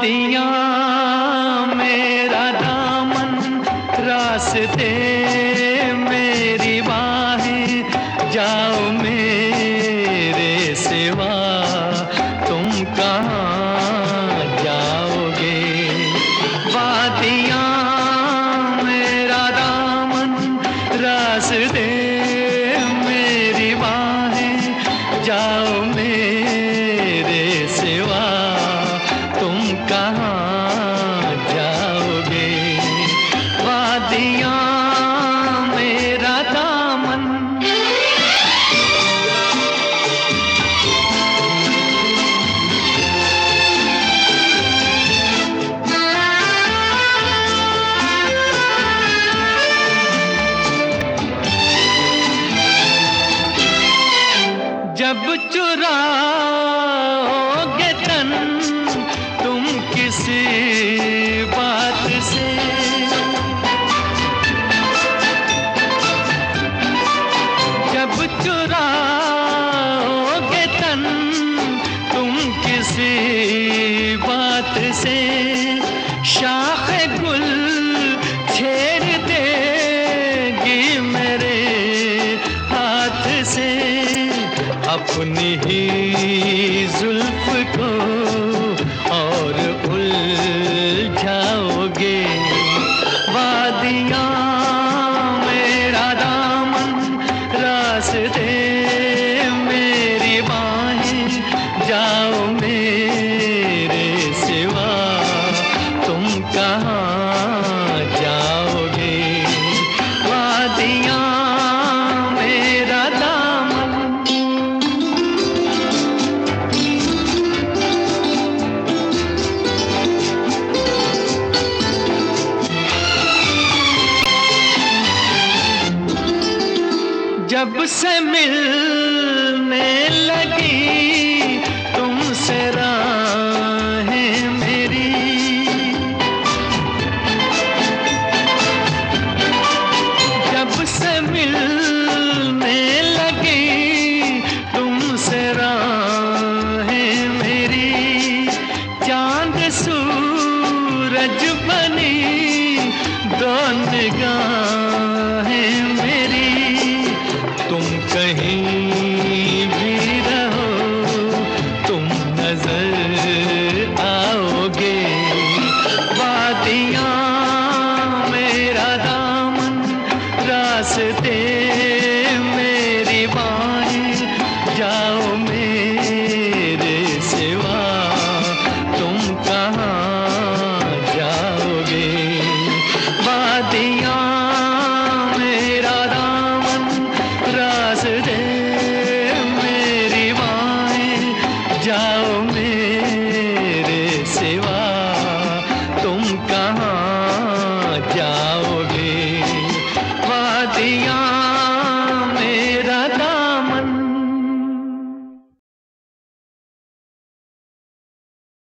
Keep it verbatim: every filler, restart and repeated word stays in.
वादियाँ मेरा दामन, रास्ते मेरी बाहें, जाओ मेरे सिवा तुम कहाँ जाओगे। वादियाँ मेरा दामन, रास्ते मेरी बाहें, जाओ मेरे सिवा तुम कहाँ जाओगे। वादियाँ मेरा दामन। जब चुराओगे तन तुम किसी बात से, जब चुराओगे तन तुम किसी बात से, शाख गुल छेड़ देगी मेरे हाथ से। अपनी ही जुल्फ को और उलझाओगे। वादियाँ मेरा दामन, रास्ते मेरी बाहें, जाओ मेरे सिवा तुम कहाँ जाओगे। वादियाँ मेरा दामन। जब से मिलने लगी तुमसे राहें मेरी, जब से मिलने लगी तुमसे राहें मेरी, चांद सूरज बनी दो निगाहें मेरी। तुम कहीं भी रहो तुम नजर आओगे। वादियाँ मेरा दामन, रास्ते मेरी बाहें, जाओ मेरे सिवा तुम कहाँ जाओगे। वादियाँ मेरा दामन, रास्ते मेरी बाहें, जाओ मेरे सिवा तुम कहाँ जाओगे। वादियाँ